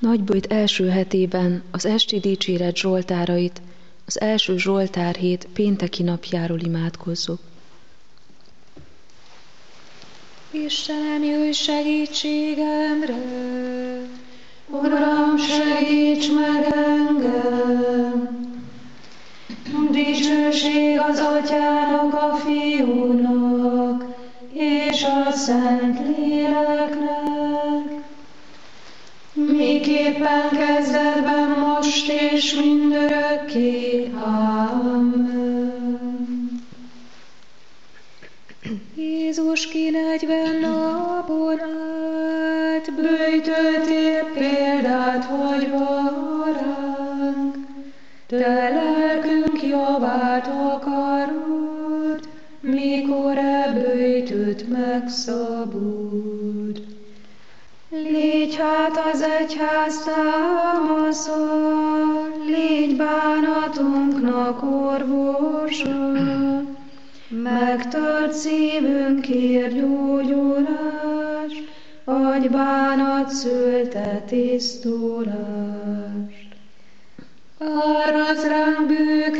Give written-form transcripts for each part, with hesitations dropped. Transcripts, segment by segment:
Nagyböjt első hetében az esti dicséret zsoltárait az első zsoltárhét pénteki napjáról imádkozzuk. Istenem, jöjj segítségemre! Uram, segíts meg engem! Dicsőség az Atyának, a Fiúnak és a Szent Léleknek, miképpen kezdetben, most és mindörökké. Amen. Jézus ki 40 napon át böjtöltél példát hagyva ránk, te lelkünk javát akarod, mikor böjtöt megszabod. Légy hát az egyház támasza, légy bánatunknak orvosa, megtört szívünkért gyógyulás, adj bánat szülte tisztulást. Árasz ránk bűk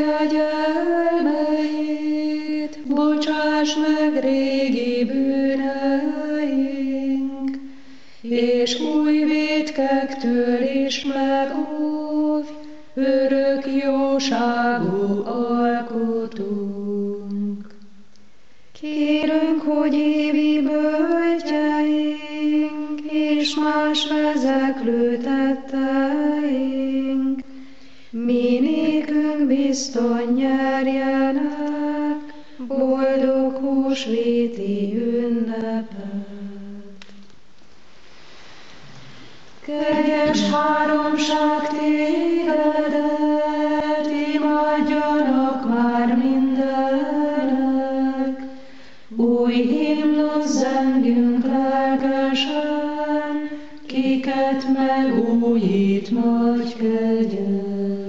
kegyelmeit, bocsáss meg régi bűneink, és új vétkektől is megóvj, örök jóságú alkotunk. Kérünk, hogy évi bölgyeink, és más vezeklő tetteink, mi nékünk bizton nyerjenek boldog húsvéti ünnepet. Kegyes háromság tégedet, imádjanak már mindenek, új himnusz zengjünk lelkesen, kiket megújít nagy kegyed.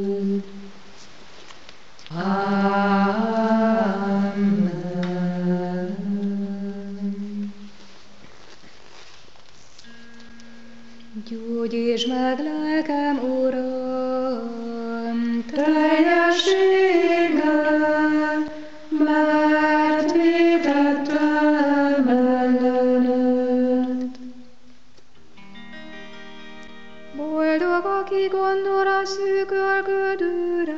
Gyógyíts meg lelkem, Uram, teljességgel, mert vétettem ellened. Boldog, aki gondol a szűkölködőre,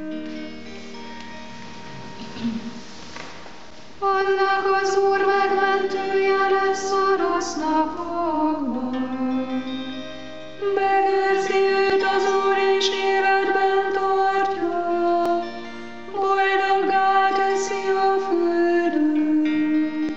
annak az Úr megmentője lesz a rossz napokban. Megőrzi őt az Úr, és életben tartja, boldoggá teszi a földön,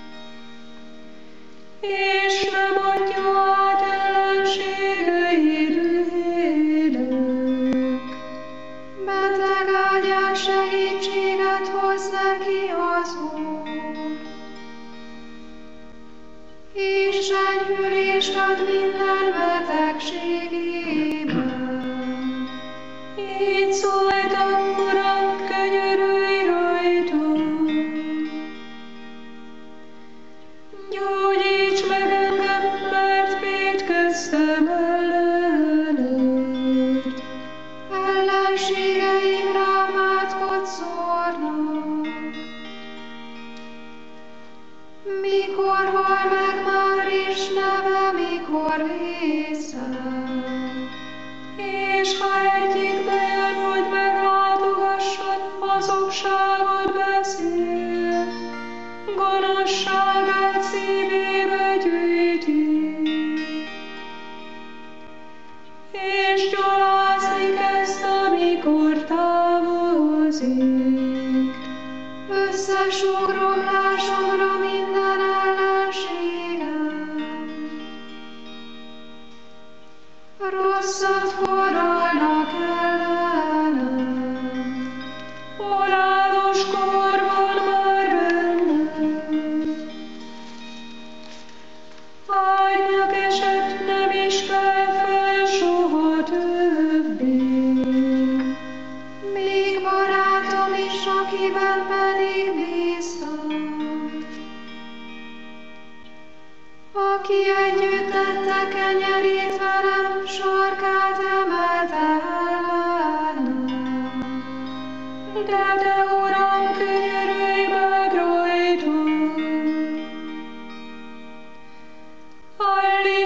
és nem adja át ellenségei dühének. Beteg ágyán segítséget hoz neki az Úr, és enyhülést ad minden betegségében. Így szóltam, Uram, könyörülj rajtam. Gyógyíts meg engem, mert vétkeztem ellened. Ellenségeim rám átkot szórnak. Mikor hal meg már is neve, mikor vészel, és ha egyik bejön, hogy meglátogasson, hazugságot beszél, gonoszságát szívébe gyűjti, és gyalázni kezd, amikor távozik. Összesúg romlásomra minden ellenségem, rosszat forralnak ellenem, halálos kor van már bennem. Ágynak esett, nem is kell fel soha többé, még barátom is, akiben pedig bíztam. Aki együtt tette kenyerét velem, sarkát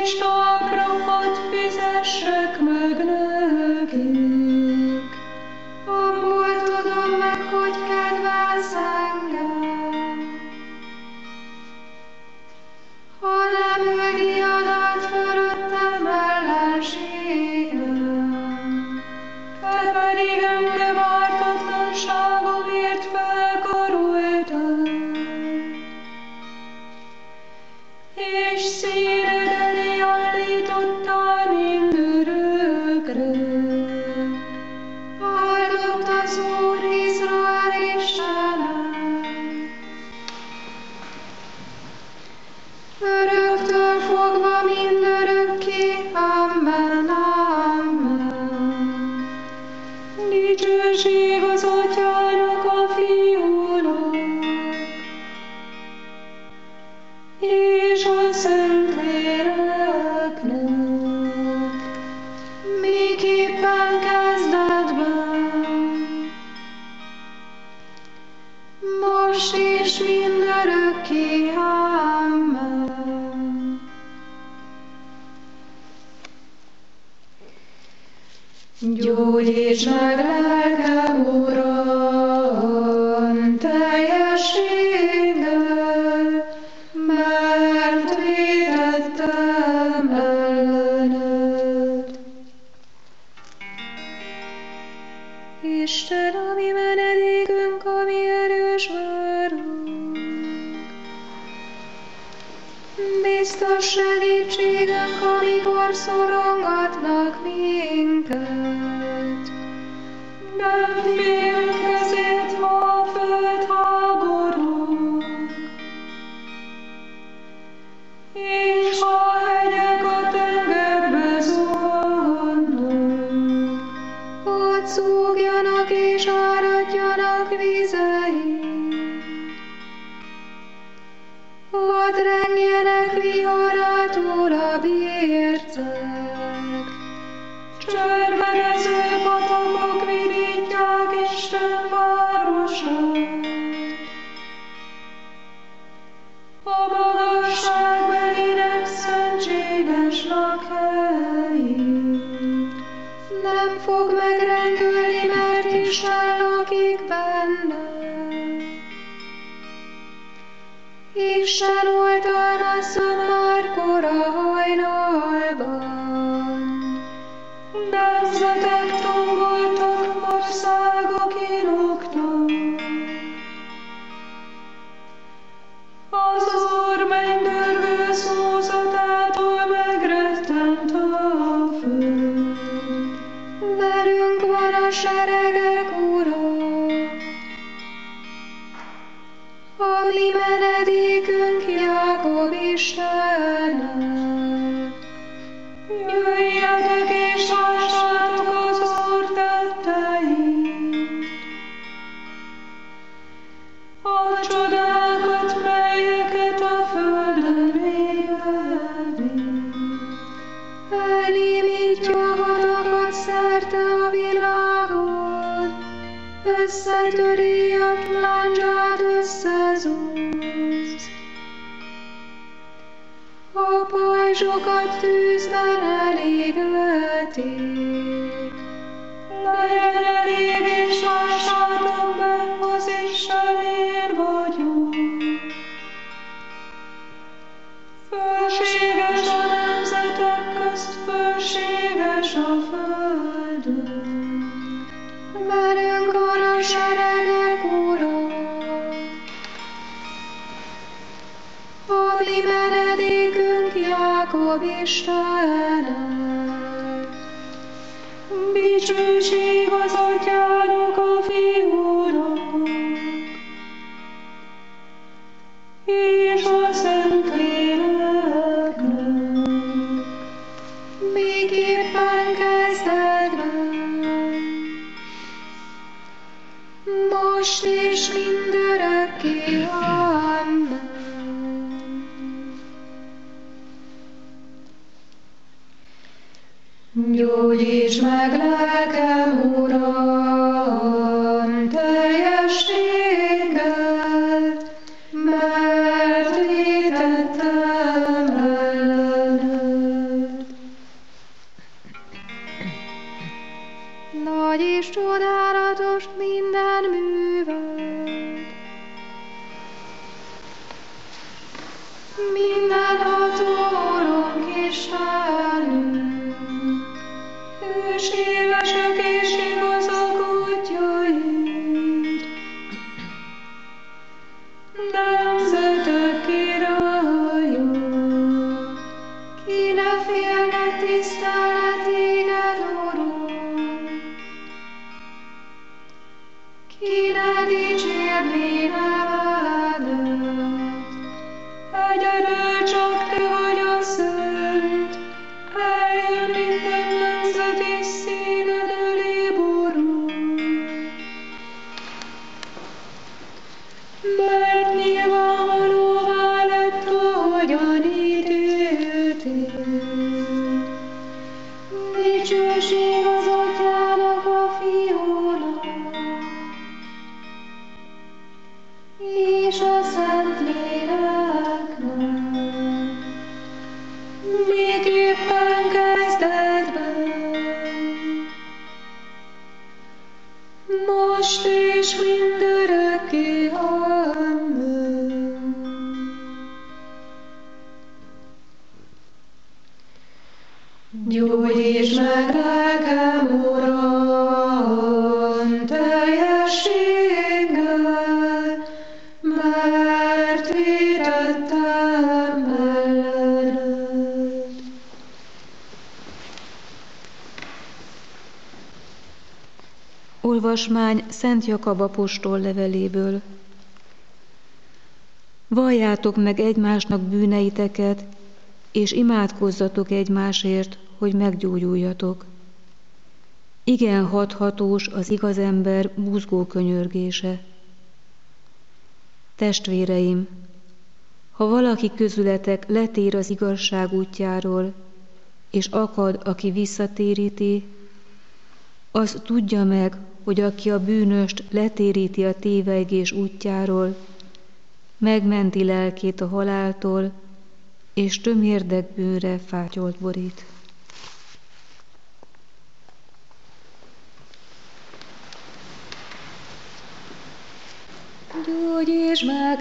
és napramat fizessek meg nekik. Abból tudom meg, hogy kedvelsz engem. Ha nem öli adat fölöttem ellenségem, te pedig engem ártatlanságomért felkaroltad, és színed elé állítottál mindörökre. Áldott az Úr, Izrael Istene, öröktől fogva mindörökké, amen, amen. Dicsőség az Atyának, a Fiúnak, és a Szentléleknek, miképpen kezdetben, most és mindörökké, amen. Gyógyíts meg lelkem, Uram, teljességgel, mert vétettem ellened. Isten, a mi menedékünk, a mi erős várunk, biztos segítségünk, amikor szorongatnak minket. Nem félünk ezért, ha a föld háborog, és ha a hegyek a tengerbe zuhannak, ott zúgjanak és áradjanak vizei, ott rengjenek viharától a bércek, csörmedező patakok vidítják Isten városát. A magasságbelinek szentséges lakhelyét nem fog megrendülni, mert Isten lakik benne. Isten oltalmazzon már kora hajnalban. Nemzetek tomboltak, országok inoknak. Az Úr mennydörgő szózatától megrettent a föld. Velünk van a seregek Ura, a mi menedékünk, Jákob Istene. Jöjjetek és lássátok az Úr tetteit, a csodákat, melyeket a földön végzi. Elnémítja a hadakat szerte a világon, összetöri a lándzsát, összezúz. A pajzsokat tűzben elégetik. Legyen elég és lássátok be, az Isten én vagyok. Fölséges a nemzetek közt, fölséges a földön. Velünk van a seregek Ura, a mi menedékünk, Jákob Istene. Dicsőség az Atyának, a Fiúnak, és a Szentléleknek, miképpen kezdetben, most és mindörökké, amen. Gyógyíts meg lelkem, Uram, teljességgel, mert vétettem ellened. és csodálatos minden műved. Mindenható Urunk Istenünk, hűségesek és igazak útjaid, nemzetek királya, ki ne félne tisztelne téged, Urunk, ki ne dicsérné nevedet. Egyedül csak te vagy a szent, eljön minden nemzet és színed elé borul. Mert nyilvánvalóvá lett, ahogyan ítéltél. Dicsőség az Atyának, a Fiúnak, és a Szentléleknek, miképpen kezdetben, most és mindörökké. Amen. Gyógyítsd meg lelkem, Uram, teljességgel, mert vétettem ellened. Olvasmány Szent Jakab apostol leveléből. Valljátok meg egymásnak bűneiteket, és imádkozzatok egymásért, hogy meggyógyuljatok. Igen hathatós az igaz ember buzgó könyörgése. Testvéreim, ha valaki közületek letér az igazság útjáról, és akad, aki visszatéríti, az tudja meg, hogy aki a bűnöst letéríti a tévejgés útjáról, megmenti lelkét a haláltól, és tömérdek bűnre fátyolt borít. Gyógyítsd meg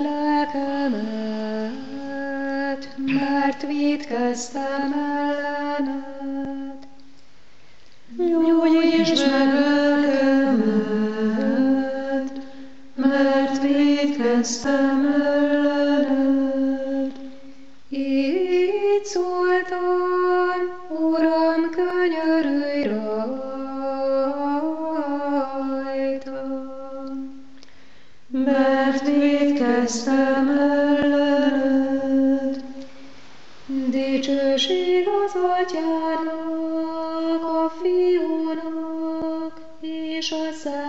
lelkemet, mert vétkeztem ellened. Gyógyítsd meg lelkemet, mert vétkeztem ellened. Így szóltam, Uram, könyörülj rajtam, mert vétkeztem ellened. Dicsőség az Atyának, a Fiúnak és a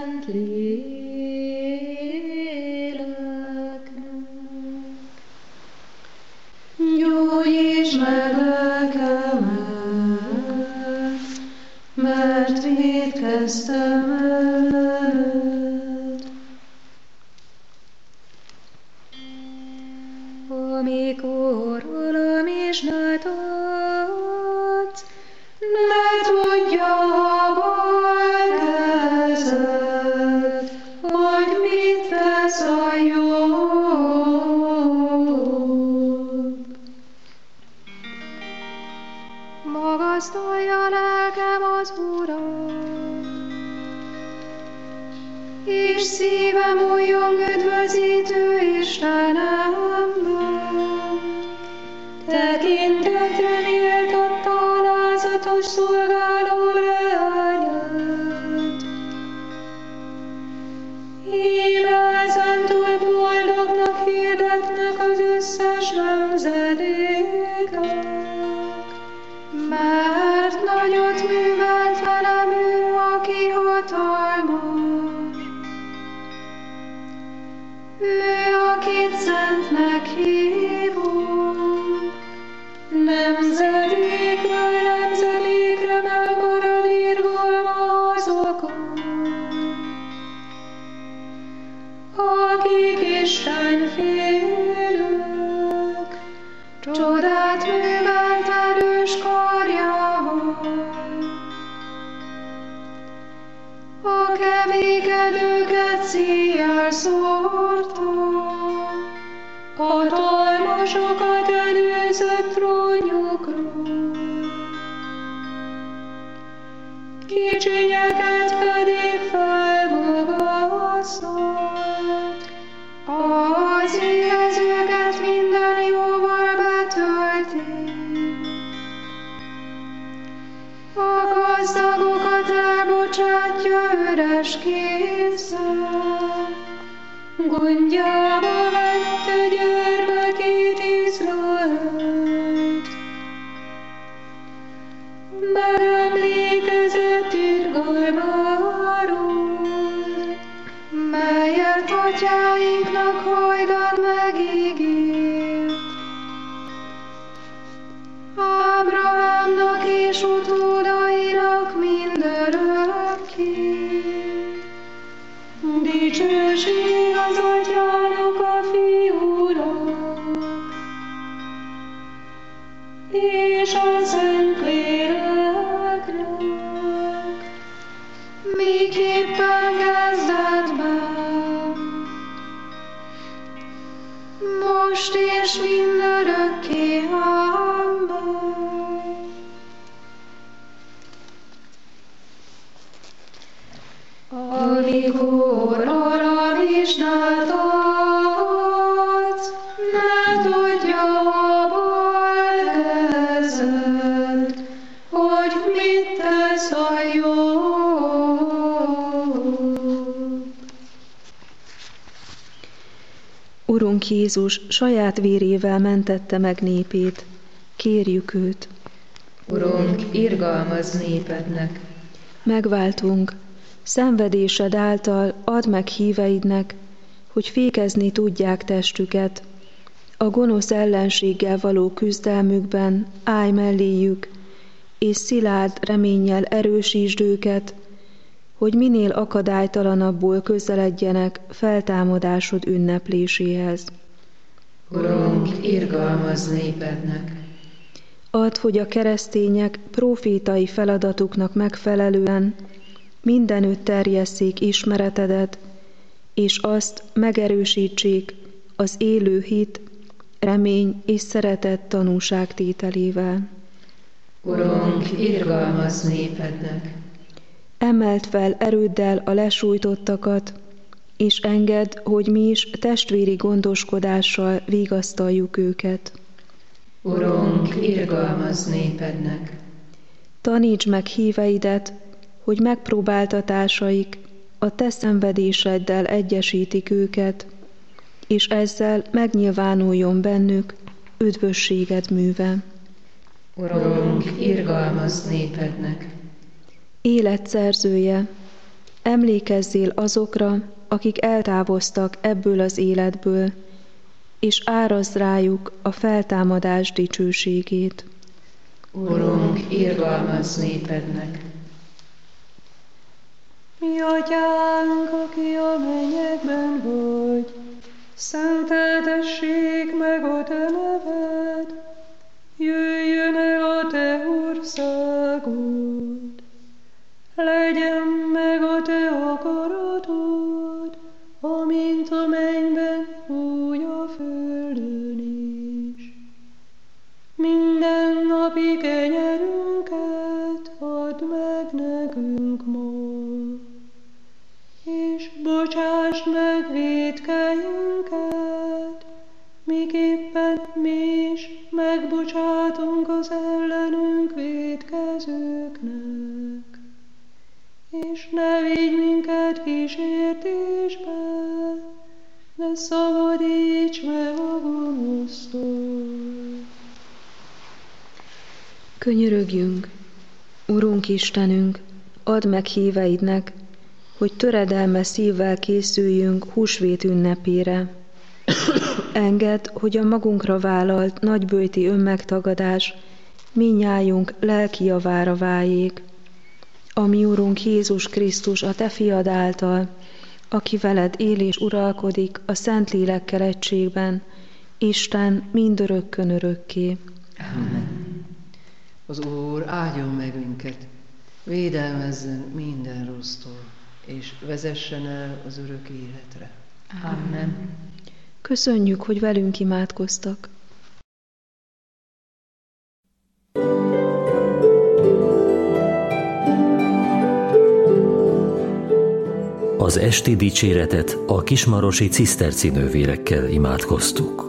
Szentléleknek. Gyógyítsd meg lelkemet, mert vétkeztem ellened. Amikor Uram Istent adsz, ne tudja a bal kezed, hogy mit tesz a jobb. Magasztalja lelkem az Urat, és szívem újjong üdvözítő Istenemben. Tekintetre méltatta alázatos szolgáló leányát. Íme ezentúl boldognak hirdetnek az összes nemzedékek, mert nagyot művelt velem ő, aki hatalmas. Ő, akit szentnek hívunk, nemzedékről nemzedékre megmarad irgalma azokon, akik Istenfélők, csodát művelt erős karjával. szíjjel szórta, hatalmasokat előzött trónjukról, kicsinyeket pedig felmagasztott, az éhezőket minden jóval betölti, a gazdagokat elbocsátja üres kézzel, gondjába vette gyermekét Izraelt. Megemlékezett irgalmáról, melyet atyáinknak hajdan megígért. Ábrahámnak és utódainak mindörökké. Dicsőség az atyának a fiúnak, és a Szentléleknek, miképpen kezdetben, most és mindörökké. Amen. Amikor arra vizsgát adsz, ne tudja a bal kezed, hogy mit tesz a jobb. Urunk Jézus saját vérével mentette meg népét. Kérjük őt. Urunk, irgalmazz népednek. Megváltunk, szenvedésed által add meg híveidnek, hogy fékezni tudják testüket. A gonosz ellenséggel való küzdelmükben állj melléjük, és szilárd reménnyel erősítsd őket, hogy minél akadálytalanabbul közeledjenek feltámadásod ünnepléséhez. Urunk, irgalmazz népednek. Add, hogy a keresztények prófétai feladatuknak megfelelően mindenütt terjesszék ismeretedet, és azt megerősítsék az élő hit, remény és szeretet tanúságtételével. Urunk, irgalmazz népednek. Emeld fel erőddel a lesújtottakat, és engedd, hogy mi is testvéri gondoskodással vigasztaljuk őket. Urunk, irgalmazz népednek. Tanítsd meg híveidet, hogy megpróbáltatásaik a te szenvedéseddel egyesítik őket, és ezzel megnyilvánuljon bennük üdvösséged műve. Urunk, irgalmazz népednek. Élet szerzője, emlékezzél azokra, akik eltávoztak ebből az életből, és árazd rájuk a feltámadás dicsőségét. Urunk, irgalmazz népednek. Mi atyánk, aki a mennyekben vagy, szenteltessék meg a te neved, jöjjön el a te országod, legyen meg a te akaratod, amint a mennyben, úgy a földön is. Minden napi kenyerünket add meg nekünk ma, és bocsásd meg vétkeinket, miképpen mi is megbocsátunk az ellenünk vétkezőknek. És ne vigy minket kísértésbe, de szabadíts meg a gonosztól. Könyörögjünk, Urunk Istenünk, add meg híveidnek, hogy töredelme szívvel készüljünk húsvét ünnepére. Engedd, hogy a magunkra vállalt nagyböjti önmegtagadás mindnyájunk lelki javára váljék. A mi Urunk Jézus Krisztus a te fiad által, aki veled él és uralkodik a Szentlélekkel egységben, Isten mindörökkön örökké. Amen. Az Úr áldjon meg minket, védelmezzen minden rossztól, és vezessen el az örök életre. Amen. Köszönjük, hogy velünk imádkoztak. Az esti dicséretet a kismarosi ciszterci nővérekkel imádkoztuk.